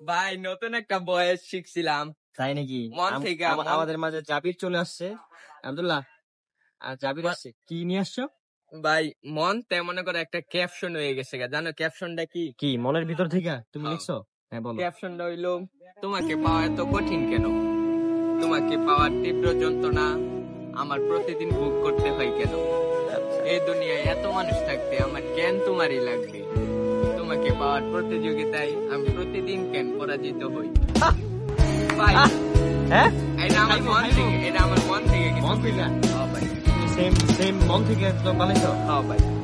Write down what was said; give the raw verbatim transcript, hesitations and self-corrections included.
ভাই নতুন একটা বয়স শিখছিলাম তাই নাকি? মন আম- থেকে আমা- মন- আমাদের মাঝে জাবির চলে আসছে। আব্দুল্লাহ আর জাবির মা- আসছে, কি নিয়ে আসছো? ভাই মন তে মনে করে একটা ক্যাপশন হয়ে গেছে গা। জানো ক্যাপশনটা কি? কি মনের ভিতর থেকে তুমি হ্যাঁ। লিখছো? হ্যাঁ বলো। ক্যাপশনটা হইলো, তোমাকে পাওয়া এত কঠিন কেন? তোমাকে পাওয়ার তীব্র যন্ত্রণা আমার প্রতিদিন ভোগ করতে হয় কেন? এই দুনিয়ায় এত মানুষ থাকতে আমার কেন তোমারই লাগবে? তোমাকে পাওয়ার প্রতিযোগিতায় আমি প্রতিদিন কেন পরাজিত হই? ভাই হ্যাঁ, এটা আমার মন থেকে, এটা আমার মন থেকে কিছু মন থেকে? বললাম। হ্যাঁ ভাই, সেম সেম মন থেকে একদম বানাইছো? হ্যাঁ ভাই।